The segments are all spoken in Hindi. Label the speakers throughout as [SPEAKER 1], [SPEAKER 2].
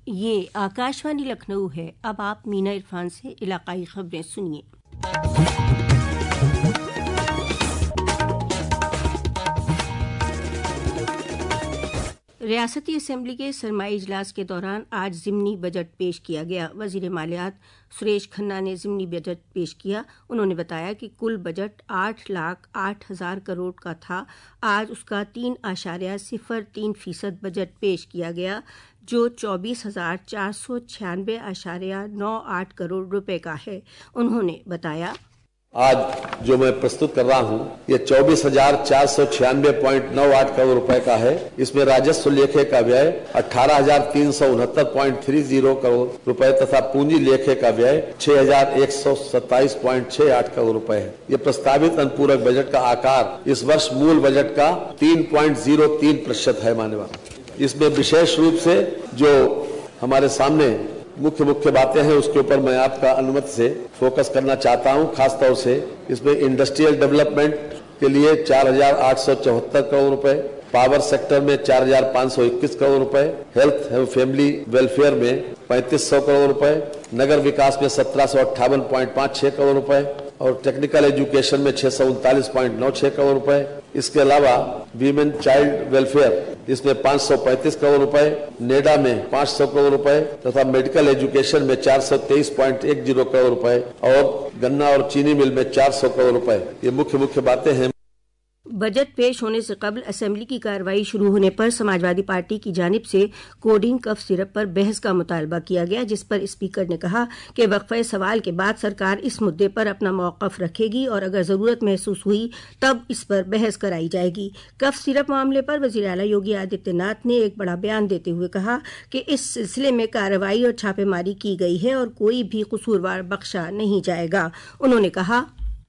[SPEAKER 1] ये आकाशवाणी लखनऊ है। अब आप मीना इरफान से इलाकाई खबरें सुनिए। रियासती असेंबली के सरमाई इजलास के दौरान आज ज़िमनी बजट पेश किया गया। वज़ीर मालियात सुरेश खन्ना ने ज़िमनी बजट पेश किया। उन्होंने बताया कि कुल बजट 8,08,000 करोड़ का था। आज उसका 3.03% बजट पेश किया गया, जो 24,496.98 करोड़ रुपए का है। उन्होंने बताया,
[SPEAKER 2] आज जो मैं प्रस्तुत कर रहा हूं, ये 24,496.98 करोड़ रुपए का है। इसमें राजस्व लेखे का व्यय 18,369.30 करोड़ रुपए तथा पूंजी लेखे का व्यय 6,127.68 करोड़ रुपए है। ये प्रस्तावित अनुपूरक बजट का आकार इस वर्ष मूल बजट का 3.03% है। मान्यवर, इसमें विशेष रूप से जो हमारे सामने मुख्य बातें हैं, उसके ऊपर मैं आपका अनुमति से फोकस करना चाहता हूं। खासतौर से इसमें इंडस्ट्रियल डेवलपमेंट के लिए 4,874 करोड़ रुपए, पावर सेक्टर में 4,521 करोड़ रुपए, हेल्थ एवं फैमिली वेलफेयर में 3,500 करोड़ रुपए, नगर विकास में 1,758.56 करोड़ रुपए और टेक्निकल एजुकेशन में 639.96 करोड़ रुपए। इसके अलावा वीमेन चाइल्ड वेलफेयर इसमें 535 करोड़ रुपए, नेडा में 500 करोड़ रुपए तथा मेडिकल एजुकेशन में 423.10 करोड़ रुपए और गन्ना और चीनी मिल में 400 करोड़ रुपए। ये मुख्य बातें हैं।
[SPEAKER 1] बजट पेश होने से कबल असेंबली की कार्रवाई शुरू होने पर समाजवादी पार्टी की जानिब से कोडिंग कफ सिरप पर बहस का मुतालबा किया गया, जिस पर स्पीकर ने कहा कि वक्फे सवाल के बाद सरकार इस मुद्दे पर अपना मौक़िफ़ रखेगी और अगर ज़रूरत महसूस हुई तब इस पर बहस कराई जाएगी। कफ सिरप मामले पर वज़ीर आला योगी आदित्यनाथ ने एक बड़ा बयान देते हुए कहा कि इस सिलसिले में कार्रवाई और छापेमारी की गई है और कोई भी कसूरवार बख्शा नहीं जाएगा। उन्होंने कहा,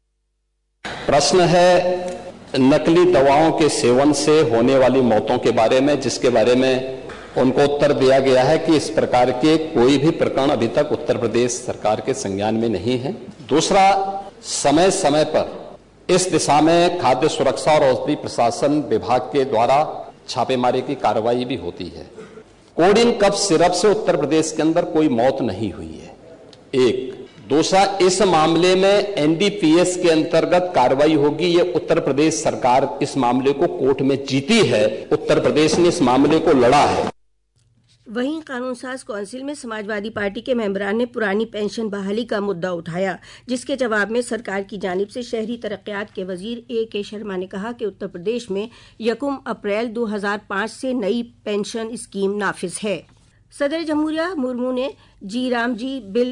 [SPEAKER 3] प्रश्न है नकली दवाओं के सेवन से होने वाली मौतों के बारे में, जिसके बारे में उनको उत्तर दिया गया है कि इस प्रकार के कोई भी प्रकरण अभी तक उत्तर प्रदेश सरकार के संज्ञान में नहीं है। दूसरा, समय समय पर इस दिशा में खाद्य सुरक्षा और औषधि प्रशासन विभाग के द्वारा छापेमारी की कार्रवाई भी होती है। कोडिन कफ सिरप से उत्तर प्रदेश के अंदर कोई मौत नहीं हुई है, एक। दूसरा, इस मामले में एनडीपीएस के अंतर्गत कार्रवाई होगी। ये उत्तर प्रदेश सरकार इस मामले को कोर्ट में जीती है, उत्तर प्रदेश ने इस मामले को लड़ा है।
[SPEAKER 1] वहीं कानून साज कौंसिल में समाजवादी पार्टी के मेंबरान ने पुरानी पेंशन बहाली का मुद्दा उठाया, जिसके जवाब में सरकार की जानिब से शहरी तरक्यात के वजीर A.K. शर्मा ने कहा कि उत्तर प्रदेश में 1 अप्रैल 2005 से नई पेंशन स्कीम नाफिज है। सदर जमहूरिया मुर्मू ने जी राम जी बिल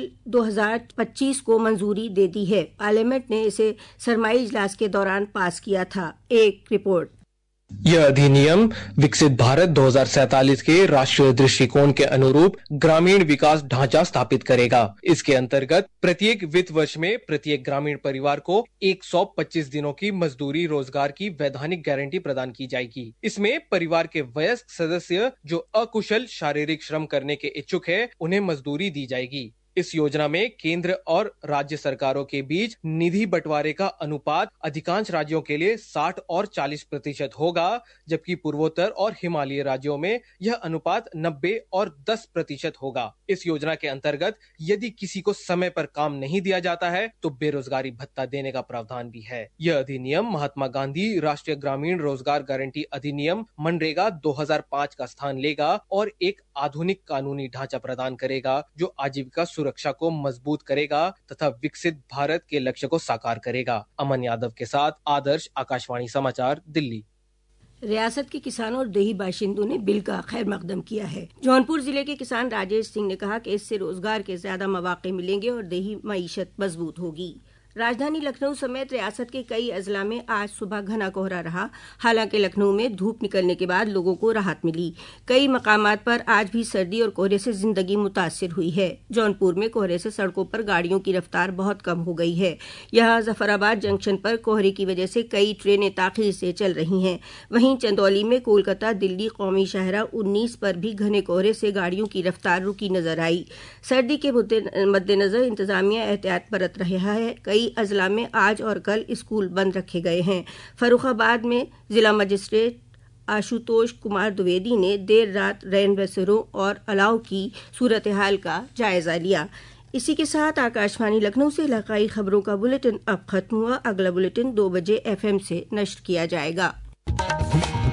[SPEAKER 1] 2025 को मंजूरी दे दी है। पार्लियामेंट ने इसे सरमाई इजलास के दौरान पास किया था। एक रिपोर्ट।
[SPEAKER 4] यह अधिनियम विकसित भारत 2047 के राष्ट्रीय दृष्टिकोण के अनुरूप ग्रामीण विकास ढांचा स्थापित करेगा। इसके अंतर्गत प्रत्येक वित्त वर्ष में प्रत्येक ग्रामीण परिवार को 125 दिनों की मजदूरी रोजगार की वैधानिक गारंटी प्रदान की जाएगी। इसमें परिवार के वयस्क सदस्य जो अकुशल शारीरिक श्रम करने के इच्छुक है, उन्हें मजदूरी दी जाएगी। इस योजना में केंद्र और राज्य सरकारों के बीच निधि बंटवारे का अनुपात अधिकांश राज्यों के लिए 60 और 40% होगा, जबकि पूर्वोत्तर और हिमालयी राज्यों में यह अनुपात 90 और 10% होगा। इस योजना के अंतर्गत यदि किसी को समय पर काम नहीं दिया जाता है तो बेरोजगारी भत्ता देने का प्रावधान भी है। यह अधिनियम महात्मा गांधी राष्ट्रीय ग्रामीण रोजगार गारंटी अधिनियम मनरेगा 2005 का स्थान लेगा और एक आधुनिक कानूनी ढांचा प्रदान करेगा जो आजीविका सुरक्षा को मजबूत करेगा तथा विकसित भारत के लक्ष्य को साकार करेगा। अमन यादव के साथ आदर्श, आकाशवाणी समाचार, दिल्ली।
[SPEAKER 1] रियासत के किसानों और देही बाशिंदों ने बिल का खैर मकदम किया है। जौनपुर जिले के किसान राजेश सिंह ने कहा कि इससे रोजगार के ज्यादा मौके मिलेंगे और देही मईशत मजबूत होगी। राजधानी लखनऊ समेत रियासत के कई अजला में आज सुबह घना कोहरा रहा। हालांकि लखनऊ में धूप निकलने के बाद लोगों को राहत मिली। कई मकामात पर आज भी सर्दी और कोहरे से जिंदगी मुतासिर हुई है। जौनपुर में कोहरे से सड़कों पर गाड़ियों की रफ्तार बहुत कम हो गई है। यहां जफराबाद जंक्शन पर कोहरे की वजह से कई ट्रेनें ताखीर से चल रही हैं। वहीं चंदौली में कोलकाता दिल्ली कौमी शाहराह 19 पर भी घने कोहरे से गाड़ियों की रफ्तार रुकी नजर आई। सर्दी के मद्देनजर इंतजामिया एहतियात बरत रहा है। कई अजला में आज और कल स्कूल बंद रखे गए हैं। फर्रुखाबाद में जिला मजिस्ट्रेट आशुतोष कुमार द्विवेदी ने देर रात रैन बसेरों और अलाव की सूरत हाल का जायजा लिया। इसी के साथ आकाशवाणी लखनऊ से इलाकाई खबरों का बुलेटिन अब खत्म हुआ। अगला बुलेटिन 2 बजे FM से नश्र किया जाएगा।